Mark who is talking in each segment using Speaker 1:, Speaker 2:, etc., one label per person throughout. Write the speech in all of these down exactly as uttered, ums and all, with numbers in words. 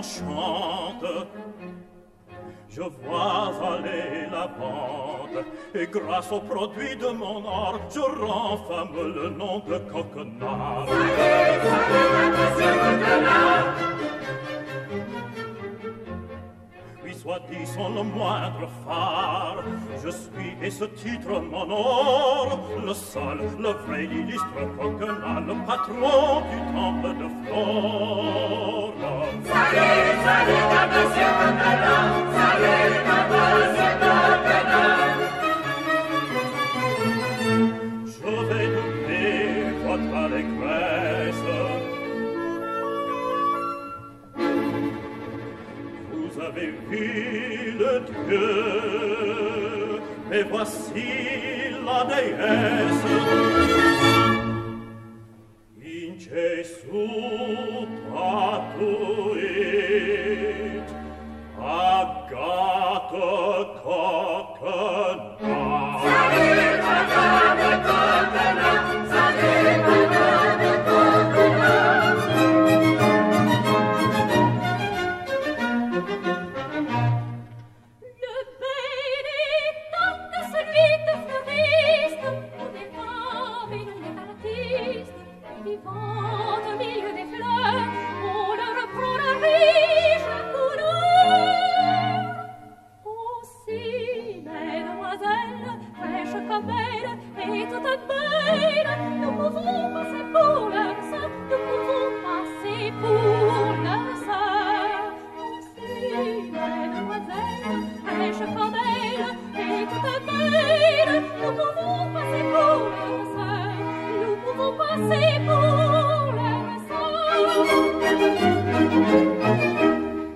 Speaker 1: m'enchante. Je vois aller la vente, et grâce aux produits de mon art, je rends fameux le nom de Coquenard.
Speaker 2: Salut, salut, monsieur Coquenard!
Speaker 1: Oui, soit dit sans le moindre phare, je suis, et ce titre m'honore, le seul, le vrai, l'illustre Coquenard, le patron du temple de Flore.
Speaker 2: Salut, salut, monsieur Coquenard! Salut, monsieur Coquenard!
Speaker 1: Je vais donner votre allégresse. Vous avez vu le Dieu, mais voici la déesse. In Gesù patuit, Agathe Coquenard.
Speaker 2: Salut, Agathe Coquenard! Salut, Agathe Coquenard!
Speaker 3: Le Benedetto de celui de fleuriste, on est femme et non des artistes, vivant au milieu des fleurs, on leur reprend la riche couleur. Aussi, mesdemoiselles, fraîches comme elle et toutes belles, nous pouvons passer pour leur sœur, nous pouvons passer pour leur sœur. Aussi, mesdemoiselles, fraîches comme elle et toutes belles, nous pouvons passer pour leur sœur, nous pouvons passer pour leur sœur.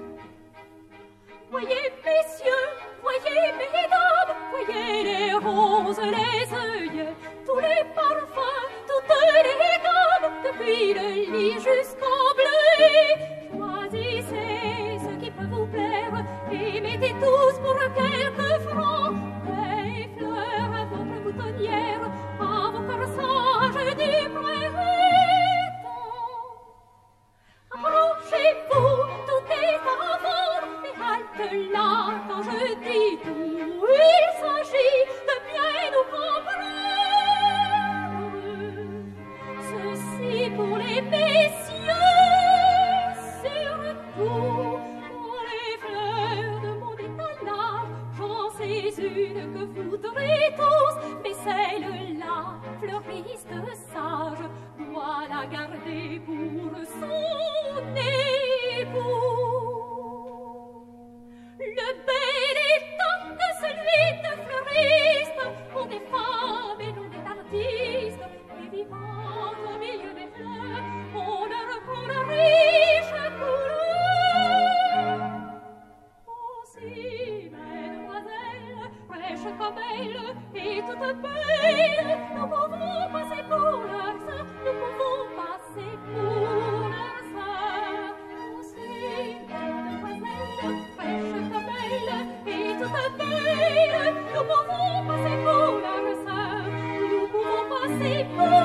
Speaker 3: Voyez, messieurs, voyez, mesdames, voyez les roses, les œillets, tous les parfums, toutes les gammes, depuis le lit jusqu'au bleu. Choisissez ce qui peut vous plaire et mettez tous pour quelques francs des fleurs à votre boutonnière, à vos corsages du printemps. Approchez-vous, tout est à vendre, et halte là quand je dis tout. Il s'agit de bien nous comprendre. Ceci pour les messieurs, surtout pour les fleurs de mon étalage. J'en sais une que voudrez tous, mais celle-là, fleuriste sage, doit la garder pour son époux. Le Benedetto de celui de fleuriste, on est femme et non des artistes, et vivant au milieu des fleurs, on leur prend la riche couleur. Aussi, mesdemoiselles, fraîches comme elle et toutes belles, nous pouvons passer pour leur sœur, nous pouvons passer pour leur sœur. Aussi, mesdemoiselles, fraîches comme elle et toutes belles, nous pouvons passer pour leur sœur, nous pouvons passer pour